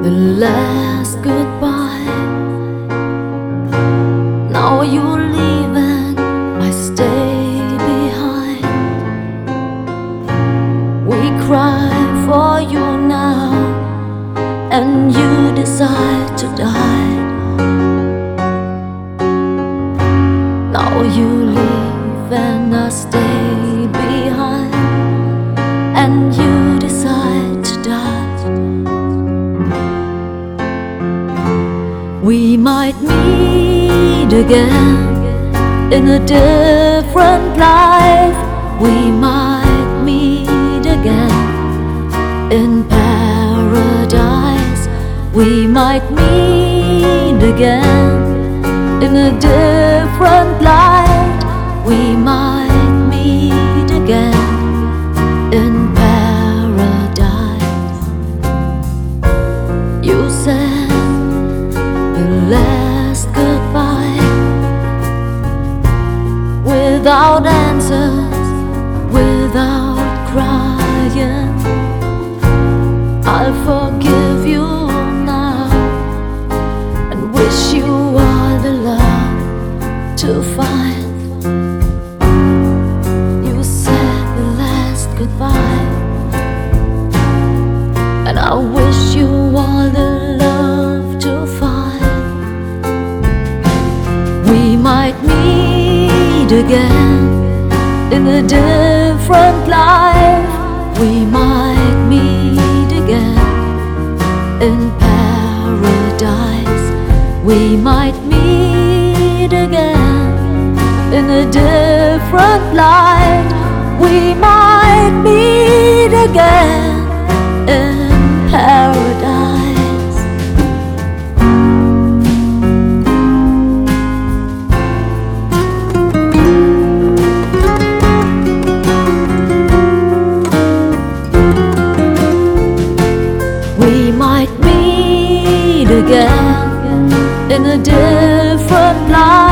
the last goodbye. Now you're leaving, I stay behind. We cry for you now, and you decide to die. Now you leave and I stay behind, and you decide to die. We might meet again in a different life. We might meet again in paradise. We might meet again in a different light. We might meet again in paradise. You said the last goodbye without answers, without crying. I'll forgive you now and wish you all the love to find. You said the last goodbye, and I wish you all the love to find. We might meet again in a different life. We might meet again in paradise. We might meet again in a different light. We might meet again in paradise. We might meet again in a different life.